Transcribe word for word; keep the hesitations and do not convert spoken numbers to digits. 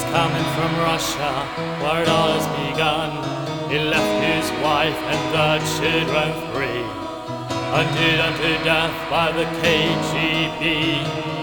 coming from Russia, where it all has begun. He left his wife and the children three, hunted unto death by the K G B.